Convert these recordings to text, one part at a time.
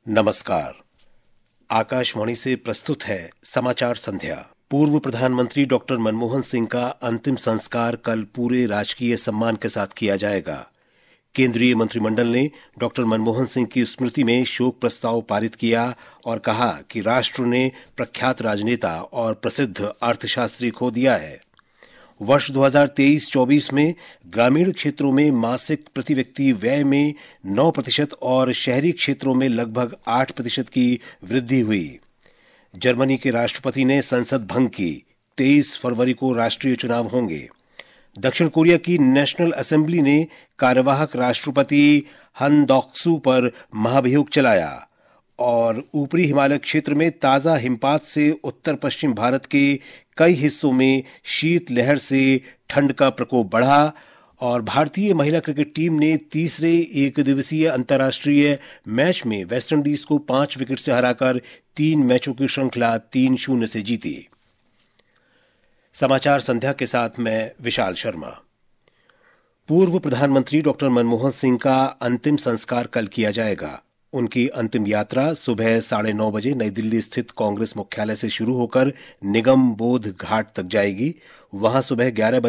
नमस्कार। आकाशवाणी से प्रस्तुत है समाचार संध्या। पूर्व प्रधानमंत्री डॉक्टर मनमोहन सिंह का अंतिम संस्कार कल पूरे राजकीय सम्मान के साथ किया जाएगा। केंद्रीय मंत्रिमंडल ने डॉक्टर मनमोहन सिंह की स्मृति में शोक प्रस्ताव पारित किया और कहा कि राष्ट्र ने प्रख्यात राजनेता और प्रसिद्ध अर्थशास्त्री खो दिया है। वर्ष 2023-24 में ग्रामीण क्षेत्रों में मासिक प्रति व्यक्ति व्यय में 9% और शहरी क्षेत्रों में लगभग 8% की वृद्धि हुई। जर्मनी के राष्ट्रपति ने संसद भंग की। 23 फरवरी को राष्ट्रीय चुनाव होंगे। दक्षिण कोरिया की नेशनल असेंबली ने कार्यवाहक राष्ट्रपति हन डॉक-सू पर महाभियोग चलाया और ऊपरी हिमालय क्षेत्र में ताजा हिमपात से उत्तर पश्चिम भारत के कई हिस्सों में शीतलहर से ठंड का प्रकोप बढ़ा और भारतीय महिला क्रिकेट टीम ने तीसरे एकदिवसीय अंतर्राष्ट्रीय मैच में वेस्टइंडीज को 5 विकेट से हराकर 3 मैचों की श्रृंखला 3-0 से जीती। समाचार संध्या के साथ मैं विशाल शर्मा। पूर्व प्रधानमंत्री डॉक्टर मनमोहन सिंह का अंतिम संस्कार कल किया जाएगा। उनकी अंतिम यात्रा सुबह 9:30 बजे नई दिल्ली स्थित कांग्रेस मुख्यालय से शुरू होकर निगम बोध घाट तक जाएगी। वहां सुबह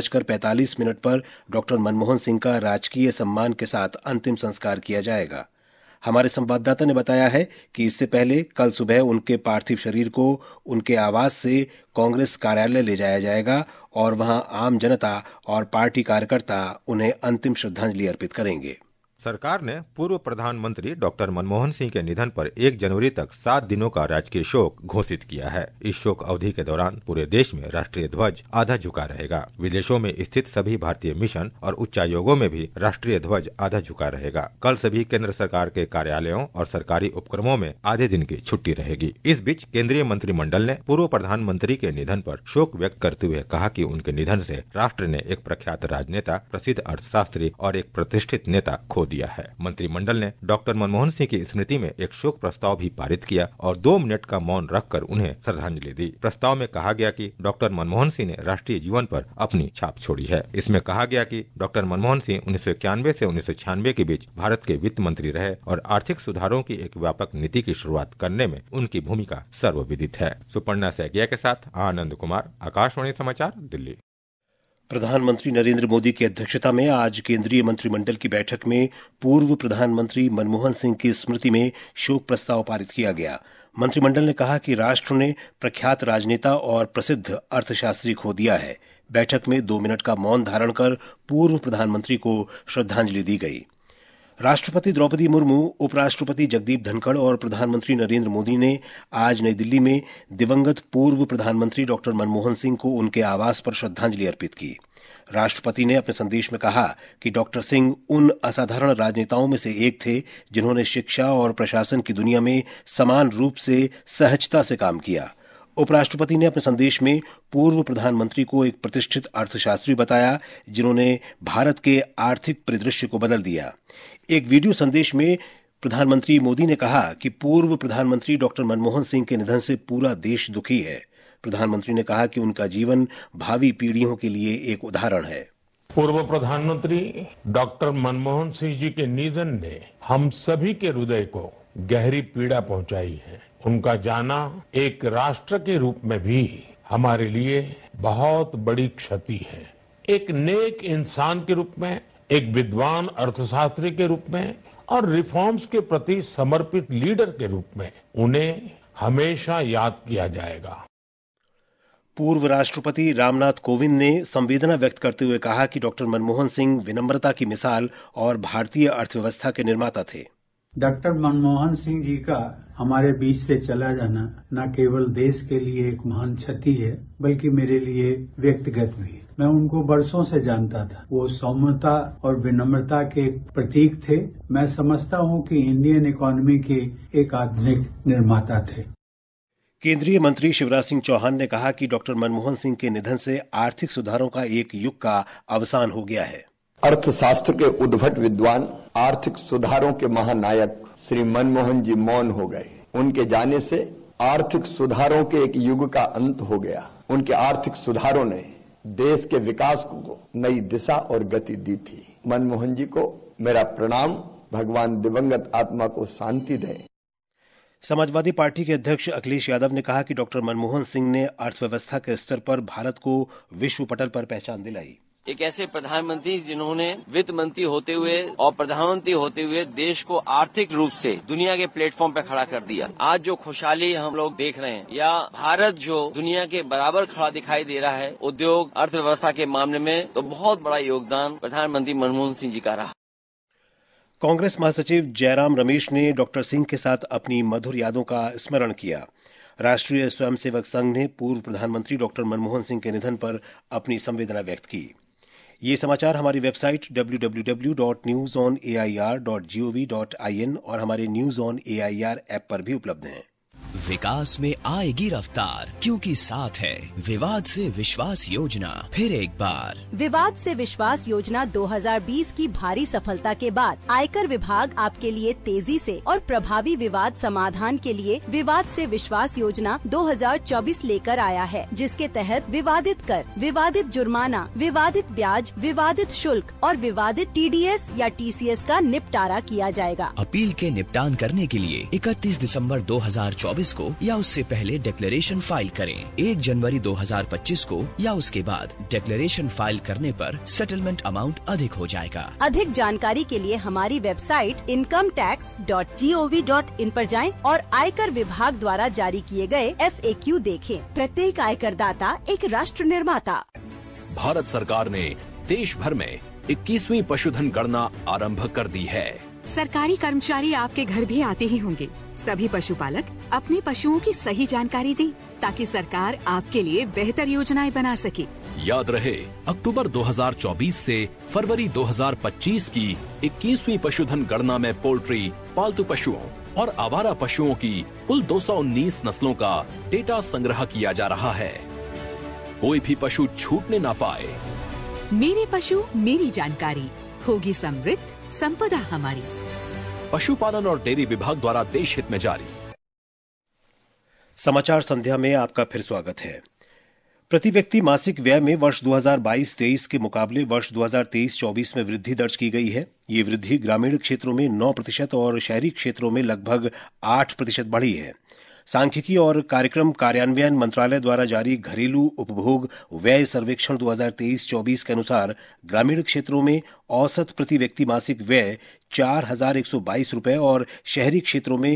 11:45 पर डॉक्टर मनमोहन सिंह का राजकीय सम्मान के साथ अंतिम संस्कार किया जाएगा। हमारे संवाददाता ने बताया है कि इससे पहले कल सुबह उनके पार्थिव शरीर को उनके आवास से कांग्रेस कार्यालय ले जाया जाएगा और वहां आम जनता और पार्टी कार्यकर्ता उन्हें अंतिम श्रद्धांजलि अर्पित करेंगे। सरकार ने पूर्व प्रधानमंत्री डॉक्टर मनमोहन सिंह के निधन पर 1 जनवरी तक 7 दिनों का राजकीय शोक घोषित किया है। इस शोक अवधि के दौरान पूरे देश में राष्ट्रीय ध्वज आधा झुका रहेगा। विदेशों में स्थित सभी भारतीय मिशन और उच्चायोगों में भी राष्ट्रीय ध्वज आधा झुका रहेगा। कल सभी केंद्र सरकार के कार्यालयों और सरकारी उपक्रमों में आधे दिन की छुट्टी रहेगी। इस बीच केंद्रीय मंत्रिमंडल ने पूर्व प्रधानमंत्री के निधन पर शोक व्यक्त करते हुए कहा कि उनके निधन से राष्ट्र ने एक प्रख्यात राजनेता, प्रसिद्ध अर्थशास्त्री और एक प्रतिष्ठित नेता खो दिया है। मंत्रिमंडल ने डॉक्टर मनमोहन सिंह की स्मृति में एक शोक प्रस्ताव भी पारित किया और 2 मिनट का मौन रखकर उन्हें श्रद्धांजलि दी। प्रस्ताव में कहा गया कि डॉक्टर मनमोहन सिंह ने राष्ट्रीय जीवन पर अपनी छाप छोड़ी है। इसमें कहा गया कि डॉक्टर मनमोहन सिंह 1991 से 1996 के बीच भारत के वित्त मंत्री रहे और आर्थिक सुधारों की एक व्यापक नीति की शुरुआत करने में उनकी भूमिका सर्वविदित है। सुपर्णा सैकिया के साथ आनंद कुमार, आकाशवाणी समाचार, दिल्ली। प्रधानमंत्री नरेंद्र मोदी की अध्यक्षता में आज केंद्रीय मंत्रिमंडल की बैठक में पूर्व प्रधानमंत्री मनमोहन सिंह की स्मृति में शोक प्रस्ताव पारित किया गया। मंत्रिमंडल ने कहा कि राष्ट्र ने प्रख्यात राजनेता और प्रसिद्ध अर्थशास्त्री खो दिया है। बैठक में 2 मिनट का मौन धारण कर पूर्व प्रधानमंत्री को श्रद्धांजलि दी गई। राष्ट्रपति द्रौपदी मुर्मू, उपराष्ट्रपति जगदीप धनखड़ और प्रधानमंत्री नरेंद्र मोदी ने आज नई दिल्ली में दिवंगत पूर्व प्रधानमंत्री डॉक्टर मनमोहन सिंह को उनके आवास पर श्रद्धांजलि अर्पित की। राष्ट्रपति ने अपने संदेश में कहा कि डॉक्टर सिंह उन असाधारण राजनेताओं में से एक थे जिन्होंने शिक्षा और प्रशासन की दुनिया में समान रूप से सहजता से काम किया। उपराष्ट्रपति ने अपने संदेश में पूर्व प्रधानमंत्री को एक प्रतिष्ठित अर्थशास्त्री बताया जिन्होंने भारत के आर्थिक परिदृश्य को बदल दिया। एक वीडियो संदेश में प्रधानमंत्री मोदी ने कहा कि पूर्व प्रधानमंत्री डॉक्टर मनमोहन सिंह के निधन से पूरा देश दुखी है। प्रधानमंत्री ने कहा कि उनका जीवन भावी पीढ़ियों के लिए एक उदाहरण है। पूर्व प्रधानमंत्री डॉक्टर मनमोहन सिंह जी के निधन ने हम सभी के हृदय को गहरी पीड़ा पहुंचाई है। उनका जाना एक राष्ट्र के रूप में भी हमारे लिए बहुत बड़ी क्षति है। एक नेक इंसान के रूप में, एक विद्वान अर्थशास्त्री के रूप में और रिफॉर्म्स के प्रति समर्पित लीडर के रूप में उन्हें हमेशा याद किया जाएगा। पूर्व राष्ट्रपति रामनाथ कोविंद ने संवेदना व्यक्त करते हुए कहा कि डॉक्टर मनमोहन सिंह विनम्रता की मिसाल और भारतीय अर्थव्यवस्था के निर्माता थे। डॉक्टर मनमोहन सिंह जी का हमारे बीच से चला जाना न केवल देश के लिए एक महान क्षति है बल्कि मेरे लिए व्यक्तिगत भी। मैं उनको बरसों से जानता था। वो सौम्यता और विनम्रता के प्रतीक थे। मैं समझता हूं कि इंडियन इकोनॉमी के एक आधुनिक निर्माता थे। केंद्रीय मंत्री शिवराज सिंह चौहान ने कहा कि डॉक्टर मनमोहन सिंह के निधन से आर्थिक सुधारों का एक युग का अवसान हो गया है। अर्थशास्त्र के उद्भट विद्वान, आर्थिक सुधारों के महानायक श्री मनमोहन जी मौन हो गए। उनके जाने से आर्थिक सुधारों के एक युग का अंत हो गया। उनके आर्थिक सुधारों ने देश के विकास को नई दिशा और गति दी थी। मनमोहन जी को मेरा प्रणाम। भगवान दिवंगत आत्मा को शांति दें। समाजवादी पार्टी के अध्यक्ष अखिलेश यादव ने कहा कि डॉक्टर मनमोहन सिंह ने अर्थव्यवस्था के स्तर पर भारत को विश्व पटल पर पहचान दिलाई। एक ऐसे प्रधानमंत्री जिन्होंने वित्त मंत्री होते हुए और प्रधानमंत्री होते हुए देश को आर्थिक रूप से दुनिया के प्लेटफॉर्म पे खड़ा कर दिया। आज जो खुशहाली हम लोग देख रहे हैं या भारत जो दुनिया के बराबर खड़ा दिखाई दे रहा है उद्योग अर्थव्यवस्था के मामले में, तो बहुत बड़ा योगदान प्रधानमंत्री मनमोहन सिंह जी का रहा। कांग्रेस महासचिव जयराम रमेश ने डॉक्टर सिंह के साथ अपनी मधुर यादों का स्मरण किया। राष्ट्रीय स्वयंसेवक संघ ने पूर्व प्रधानमंत्री डॉक्टर मनमोहन सिंह के निधन पर अपनी संवेदना व्यक्त की। ये समाचार हमारी वेबसाइट www.newsonair.gov.in और हमारे न्यूज ऑन एआईआर ऐप पर भी उपलब्ध हैं। विकास में आएगी रफ्तार, क्योंकि साथ है विवाद से विश्वास योजना। फिर एक बार विवाद से विश्वास योजना 2020 की भारी सफलता के बाद आयकर विभाग आपके लिए तेजी से और प्रभावी विवाद समाधान के लिए विवाद से विश्वास योजना 2024 लेकर आया है, जिसके तहत विवादित कर, विवादित जुर्माना, विवादित ब्याज, विवादित शुल्क और विवादित TDS या TCS का निपटारा किया जाएगा। अपील के निपटान करने के लिए 31 दिसंबर 2024 को या उससे पहले डिक्लेरेशन फाइल करें। 1 जनवरी 2025 को या उसके बाद डिक्लेरेशन फाइल करने पर सेटलमेंट अमाउंट अधिक हो जाएगा। अधिक जानकारी के लिए हमारी वेबसाइट incometax.gov.in पर जाएं और आयकर विभाग द्वारा जारी किए गए FAQ देखें। प्रत्येक आयकर दाता एक राष्ट्र निर्माता। भारत सरकार ने देश भर में 21वीं पशुधन गणना आरंभ कर दी है। सरकारी कर्मचारी आपके घर भी आते ही होंगे। सभी पशुपालक अपने पशुओं की सही जानकारी दें ताकि सरकार आपके लिए बेहतर योजनाएं बना सके। याद रहे, अक्टूबर 2024 से फरवरी 2025 की 21वीं पशुधन गणना में पोल्ट्री, पालतू पशुओं और आवारा पशुओं की कुल 219 नस्लों का डेटा संग्रह किया जा रहा है। कोई भी पशु छूटने ना पाए। मेरे पशु मेरी जानकारी, होगी समृद्ध संपदा हमारी। पशुपालन और डेयरी विभाग द्वारा देश हित में जारी। समाचार संध्या में आपका फिर स्वागत है। प्रति व्यक्ति मासिक व्यय में वर्ष 2022-23 के मुकाबले वर्ष 2023-24 में वृद्धि दर्ज की गई है। ये वृद्धि ग्रामीण क्षेत्रों में 9% और शहरी क्षेत्रों में लगभग 8% बढ़ी है। सांख्यिकी और कार्यक्रम कार्यान्वयन मंत्रालय द्वारा जारी घरेलू उपभोग व्यय सर्वेक्षण 2023-24 के अनुसार ग्रामीण क्षेत्रों में औसत प्रति व्यक्ति मासिक व्यय 4,122 रुपये और शहरी क्षेत्रों में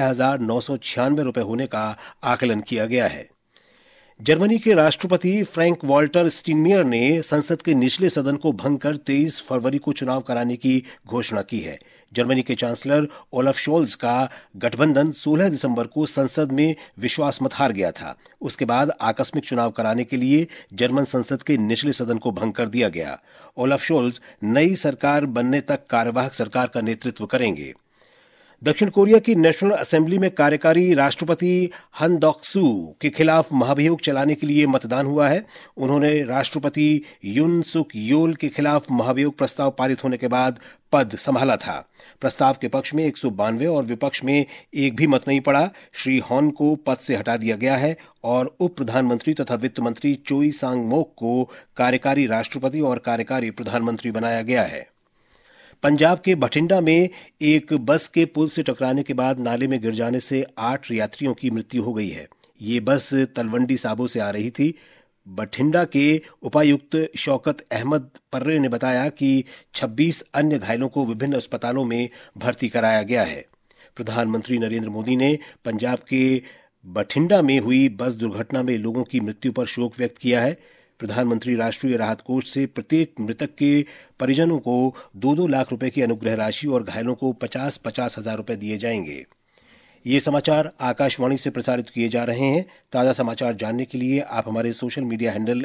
6,996 रुपये होने का आकलन किया गया है। जर्मनी के राष्ट्रपति फ्रैंक वॉल्टर स्टीनमियर ने संसद के निचले सदन को भंग कर 23 फरवरी को चुनाव कराने की घोषणा की है। जर्मनी के चांसलर ओलफ शोल्ज का गठबंधन 16 दिसंबर को संसद में विश्वास मत हार गया था। उसके बाद आकस्मिक चुनाव कराने के लिए जर्मन संसद के निचले सदन को भंग कर दिया गया। ओलफ शोल्ज नई सरकार बनने तक कार्यवाहक सरकार का नेतृत्व करेंगे। दक्षिण कोरिया की नेशनल असेंबली में कार्यकारी राष्ट्रपति हन डॉक-सू के खिलाफ महाभियोग चलाने के लिए मतदान हुआ है। उन्होंने राष्ट्रपति युन सुक योल के खिलाफ महाभियोग प्रस्ताव पारित होने के बाद पद संभाला था। प्रस्ताव के पक्ष में 192 और विपक्ष में एक भी मत नहीं पड़ा। श्री हॉन को पद से हटा दिया गया है और उप प्रधानमंत्री तथा वित्त मंत्री चोई सांग मोक को कार्यकारी राष्ट्रपति और कार्यकारी प्रधानमंत्री बनाया गया है। पंजाब के बठिंडा में एक बस के पुल से टकराने के बाद नाले में गिर जाने से 8 यात्रियों की मृत्यु हो गई है। ये बस तलवंडी साबो से आ रही थी। बठिंडा के उपायुक्त शौकत अहमद पर्रे ने बताया कि 26 अन्य घायलों को विभिन्न अस्पतालों में भर्ती कराया गया है। प्रधानमंत्री नरेंद्र मोदी ने पंजाब के बठिंडा में हुई बस दुर्घटना में लोगों की मृत्यु पर शोक व्यक्त किया है। प्रधानमंत्री राष्ट्रीय राहत कोष से प्रत्येक मृतक के परिजनों को 2-2 लाख रुपए की अनुग्रह राशि और घायलों को 50-50 हजार रुपए दिए जाएंगे। ये समाचार आकाशवाणी से प्रसारित किए जा रहे हैं। ताजा समाचार जानने के लिए आप हमारे social media handle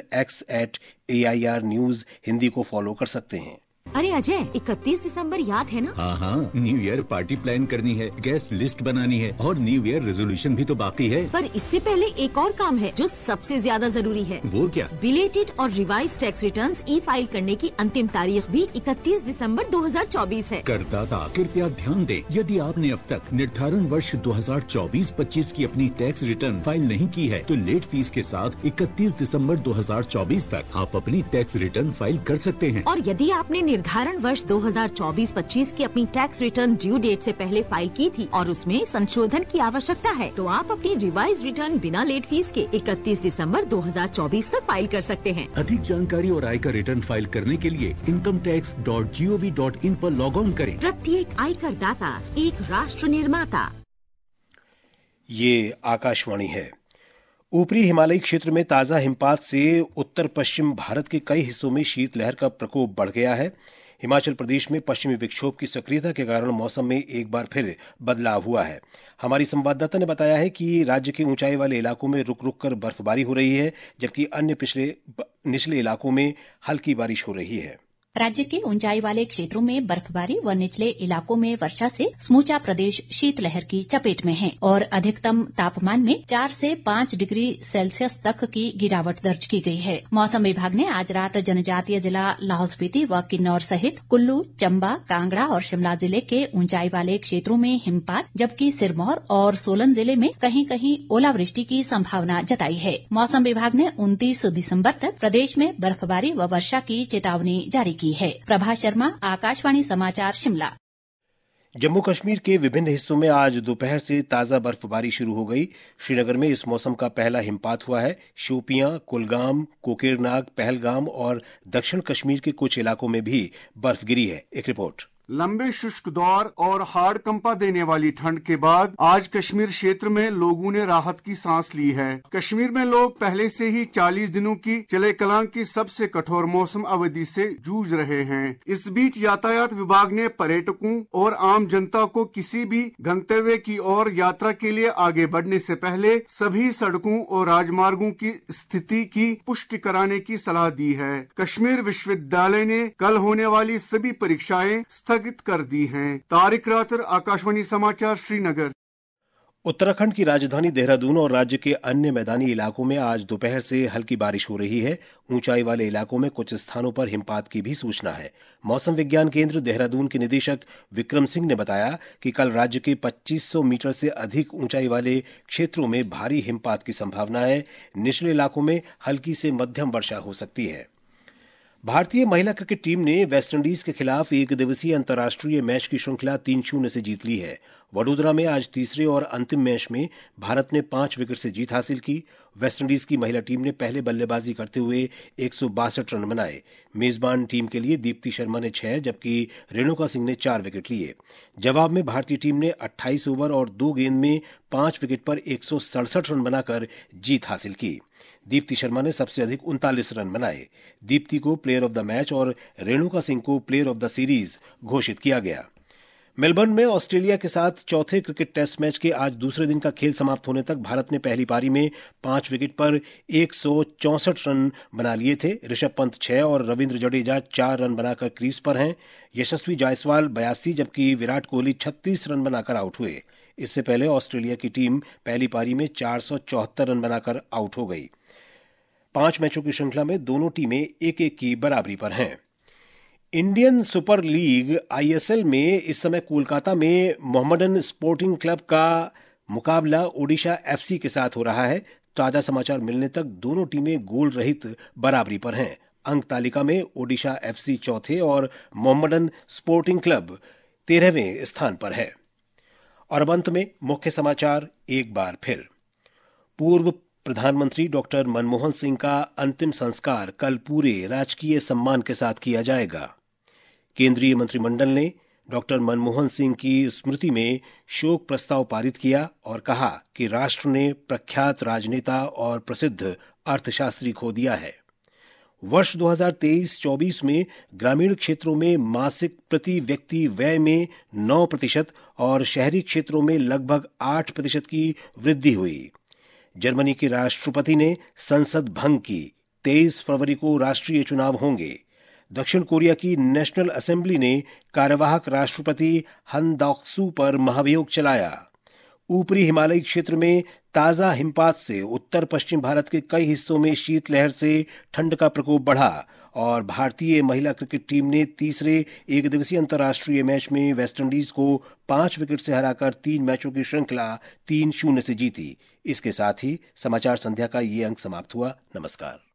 x@AIR News Hindi को फॉलो कर सकते हैं। अरे अजय, 31 दिसंबर याद है ना? हाँ, न्यू ईयर पार्टी प्लान करनी है, गेस्ट लिस्ट बनानी है और न्यू ईयर रेजोल्यूशन भी तो बाकी है। पर इससे पहले एक और काम है जो सबसे ज्यादा जरूरी है। वो क्या? बिलेटेड और रिवाइज टैक्स रिटर्न्स ई-फाइल करने की अंतिम तारीख भी 31 दिसंबर 2024 है। करदाता कृपया ध्यान दें, यदि आपने अब तक निर्धारण वर्ष 2024-25 की अपनी टैक्स रिटर्न फाइल नहीं की है तो लेट फीस के साथ 31 दिसंबर 2024 तक आप अपनी टैक्स रिटर्न फाइल कर सकते हैं। और यदि आपने निर्धारण वर्ष 2024-25 की अपनी टैक्स रिटर्न ड्यू डेट से पहले फाइल की थी और उसमें संशोधन की आवश्यकता है, तो आप अपनी रिवाइज रिटर्न बिना लेट फीस के 31 दिसंबर 2024 तक फाइल कर सकते हैं। अधिक जानकारी और आयकर रिटर्न फाइल करने के लिए incometax.gov.in पर लॉग ऑन करें। प्रत्येक आयकर दाता एक राष्ट्र निर्माता। ये आकाशवाणी है। ऊपरी हिमालयी क्षेत्र में ताजा हिमपात से उत्तर पश्चिम भारत के कई हिस्सों में शीतलहर का प्रकोप बढ़ गया है। हिमाचल प्रदेश में पश्चिमी विक्षोभ की सक्रियता के कारण मौसम में एक बार फिर बदलाव हुआ है। हमारी संवाददाता ने बताया है कि राज्य के ऊंचाई वाले इलाकों में रुक रुक कर बर्फबारी हो रही है, जबकि अन्य निचले इलाकों में हल्की बारिश हो रही है। राज्य के ऊंचाई वाले क्षेत्रों में बर्फबारी व निचले इलाकों में वर्षा से समूचा प्रदेश शीतलहर की चपेट में है और अधिकतम तापमान में 4 से 5 डिग्री सेल्सियस तक की गिरावट दर्ज की गई है। मौसम विभाग ने आज रात जनजातीय जिला लाहौल स्पीति व किन्नौर सहित कुल्लू, चंबा, कांगड़ा और शिमला जिले के ऊंचाई वाले क्षेत्रों में हिमपात, जबकि सिरमौर और सोलन जिले में कहीं कहीं ओलावृष्टि की संभावना जताई है। मौसम विभाग ने 29 दिसंबर तक प्रदेश में बर्फबारी व वर्षा की चेतावनी जारी की है। प्रभा शर्मा, आकाशवाणी समाचार, शिमला। जम्मू कश्मीर के विभिन्न हिस्सों में आज दोपहर से ताजा बर्फबारी शुरू हो गई। श्रीनगर में इस मौसम का पहला हिमपात हुआ है। शोपियां, कुलगाम, कोकेरनाग, पहलगाम और दक्षिण कश्मीर के कुछ इलाकों में भी बर्फ गिरी है। एक रिपोर्ट। लंबे शुष्क दौर और हाड़ कंपा देने वाली ठंड के बाद आज कश्मीर क्षेत्र में लोगों ने राहत की सांस ली है। कश्मीर में लोग पहले से ही 40 दिनों की चले कलां की सबसे कठोर मौसम अवधि से जूझ रहे हैं। इस बीच यातायात विभाग ने पर्यटकों और आम जनता को किसी भी गंतव्य की ओर यात्रा के लिए आगे बढ़ने से पहले सभी सड़कों और राजमार्गों की स्थिति की पुष्टि कराने की सलाह दी है। कश्मीर विश्वविद्यालय ने कल होने वाली सभी परीक्षाएं स्थगित कर दी हैं। तारिक रातर, आकाशवाणी समाचार, श्रीनगर। उत्तराखंड की राजधानी देहरादून और राज्य के अन्य मैदानी इलाकों में आज दोपहर से हल्की बारिश हो रही है। ऊंचाई वाले इलाकों में कुछ स्थानों पर हिमपात की भी सूचना है। मौसम विज्ञान केंद्र देहरादून के निदेशक विक्रम सिंह ने बताया कि कल राज्य के 2500 मीटर से अधिक ऊंचाई वाले क्षेत्रों में भारी हिमपात की संभावना है। निचले इलाकों में हल्की से मध्यम वर्षा हो सकती है। भारतीय महिला क्रिकेट टीम ने वेस्टइंडीज के खिलाफ एक दिवसीय अंतर्राष्ट्रीय मैच की श्रृंखला 3-0 से जीत ली है। वडोदरा में आज तीसरे और अंतिम मैच में भारत ने 5 विकेट से जीत हासिल की। वेस्टइंडीज की महिला टीम ने पहले बल्लेबाजी करते हुए 162 रन बनाए। मेजबान टीम के लिए दीप्ति शर्मा ने 6 जबकि रेणुका सिंह ने 4 विकेट लिए। जवाब में भारतीय टीम ने 28 ओवर और 2 गेंद में 5 विकेट पर 167 रन बनाकर जीत हासिल की। दीप्ति शर्मा ने सबसे अधिक 39 रन बनाए। दीप्ति को प्लेयर ऑफ द मैच और रेणुका सिंह को प्लेयर ऑफ द सीरीज घोषित किया गया। मेलबर्न में ऑस्ट्रेलिया के साथ चौथे क्रिकेट टेस्ट मैच के आज दूसरे दिन का खेल समाप्त होने तक भारत ने पहली पारी में 5 विकेट पर 164 रन बना लिए थे। ऋषभ पंत 6 और रविंद्र जडेजा 4 रन बनाकर क्रीज पर हैं। यशस्वी जायसवाल 82 जबकि विराट कोहली 36 रन बनाकर आउट हुए। इससे पहले ऑस्ट्रेलिया की टीम पहली पारी में 474 रन बनाकर आउट हो गई। 5 मैचों की श्रृंखला में दोनों टीमें 1-1 की बराबरी पर हैं। इंडियन सुपर लीग ISL में इस समय कोलकाता में मोहम्मडन स्पोर्टिंग क्लब का मुकाबला ओडिशा FC के साथ हो रहा है। ताजा समाचार मिलने तक दोनों टीमें गोल रहित बराबरी पर हैं। अंक तालिका में ओडिशा FC चौथे और मोहम्मडन स्पोर्टिंग क्लब 13वें स्थान पर है। और अब अंत में मुख्य समाचार एक बार फिर। पूर्व प्रधानमंत्री डॉक्टर मनमोहन सिंह का अंतिम संस्कार कल पूरे राजकीय सम्मान के साथ किया जाएगा। केंद्रीय मंत्रिमंडल ने डॉक्टर मनमोहन सिंह की स्मृति में शोक प्रस्ताव पारित किया और कहा कि राष्ट्र ने प्रख्यात राजनेता और प्रसिद्ध अर्थशास्त्री खो दिया है। वर्ष 2023-24 में ग्रामीण क्षेत्रों में मासिक प्रति व्यक्ति व्यय में 9% और शहरी क्षेत्रों में लगभग 8% की वृद्धि हुई। जर्मनी के राष्ट्रपति ने संसद भंग की। 23 फरवरी को राष्ट्रीय चुनाव होंगे। दक्षिण कोरिया की नेशनल असेंबली ने कार्यवाहक राष्ट्रपति हन डॉक-सू पर महाभियोग चलाया। ऊपरी हिमालयी क्षेत्र में ताजा हिमपात से उत्तर पश्चिम भारत के कई हिस्सों में शीतलहर से ठंड का प्रकोप बढ़ा और भारतीय महिला क्रिकेट टीम ने तीसरे एक दिवसीय अंतर्राष्ट्रीय मैच में वेस्टइंडीज को 5 विकेट से हराकर 3 मैचों की श्रृंखला 3-0 से जीती। इसके साथ ही समाचार संध्या का ये अंक समाप्त हुआ। नमस्कार।